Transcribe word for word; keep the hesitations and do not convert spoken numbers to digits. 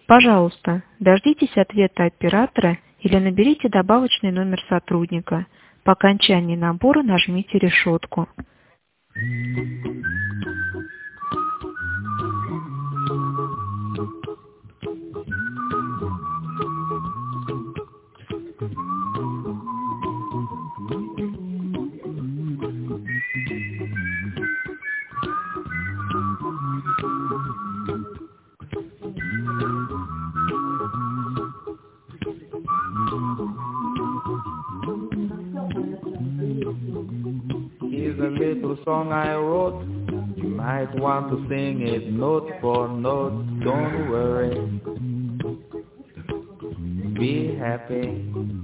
Пожалуйста, дождитесь ответа оператора или наберите добавочный номер сотрудника. По окончании набора нажмите решетку. Here's a little song I wrote. You might want to sing it note for note. Don't worry. Be happy.